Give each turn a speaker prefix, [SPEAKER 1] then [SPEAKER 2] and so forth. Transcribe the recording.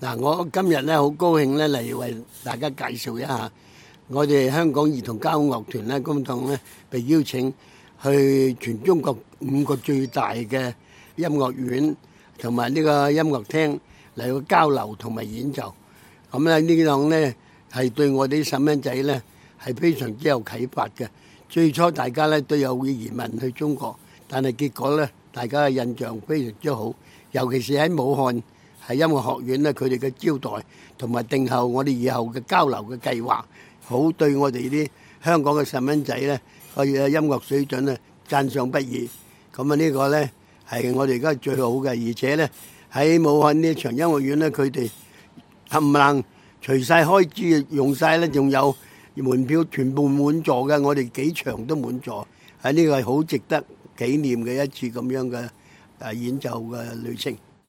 [SPEAKER 1] 嗱，我今日咧好高興咧嚟為大家介紹一下，我哋香港兒童交響樂團咧工黨咧被邀請去全中國5個最大嘅音樂院同埋呢個音樂廳嚟去交流同埋演奏。咁咧呢檔咧係對我哋啲細蚊仔咧係非常之有啟發嘅。最初大家咧都有會移民去中國，但係結果咧大家嘅印象非常之好，尤其是喺武漢係音樂學院咧，佢哋嘅招待同埋定後我哋以後嘅交流嘅計劃，好對我哋啲香港嘅細蚊仔咧個音樂水準咧讚賞不已。咁啊呢個咧係我哋而家最好嘅，而且咧喺武漢呢場音樂院咧，佢哋冚唪唥除晒開支用晒咧，仲有門票全部滿座嘅，我哋幾場都滿座，喺呢個係好值得紀念嘅一次咁樣嘅演奏嘅旅程。